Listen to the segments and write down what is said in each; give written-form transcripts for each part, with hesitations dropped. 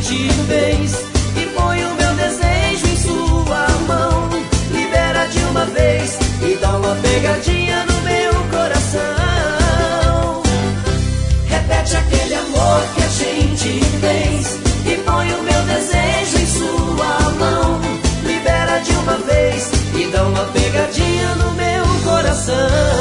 gente fez e põe o meu desejo em sua mão. Libera de uma vez e dá uma pegadinha no meu coração. Repete aquele amor que a gente fez e põe o meu desejo em sua mão. Libera de uma vez e dá uma pegadinha no meu coração.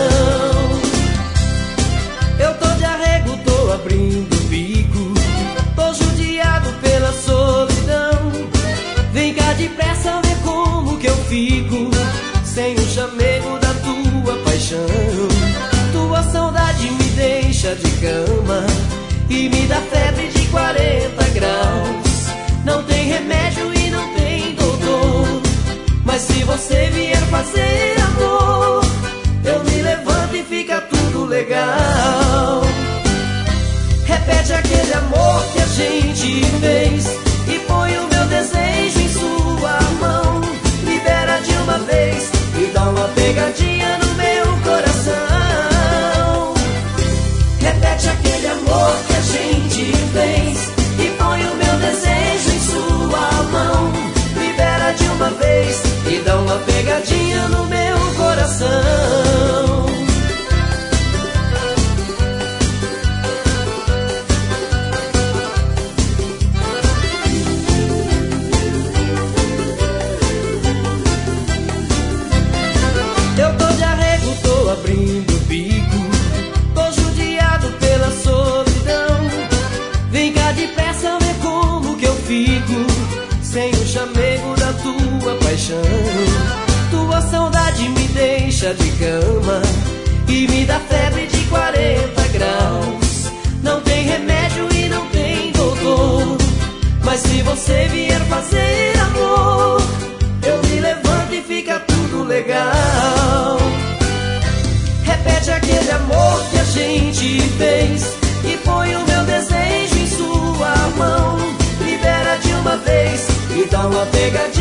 Eu tô de arrego, tô abrindo o bico, tô judiado pela solidão. Vem cá depressa ver como que eu fico sem o chamego da tua paixão. Tua saudade me deixa de cama e me dá febre de 40 graus. Não tem remédio e não tem doutor, mas se você vier fazer amor, eu me levanto e fica tudo legal. Repete aquele amor que a gente fez e põe o meu desejo em sua mão. Libera de uma vez e dá uma pegadinha no meu coração. Repete aquele amor que a gente fez e põe o meu desejo em sua mão. Libera de uma vez e dá uma pegadinha no meu coração. Eu tô de arrego, tô abrindo o bico, tô judiado pela solidão. Vem cá depressa ver como que eu fico sem o chamego da tua paixão. Tua saudade me deixa de cama e me dá febre de 40 graus. Não tem remédio e não tem doutor, mas se você vier fazer amor, eu me levanto e fica tudo legal. Repete aquele amor que a gente fez e põe o meu desejo em sua mão. Libera de uma vez e dá uma pegadinha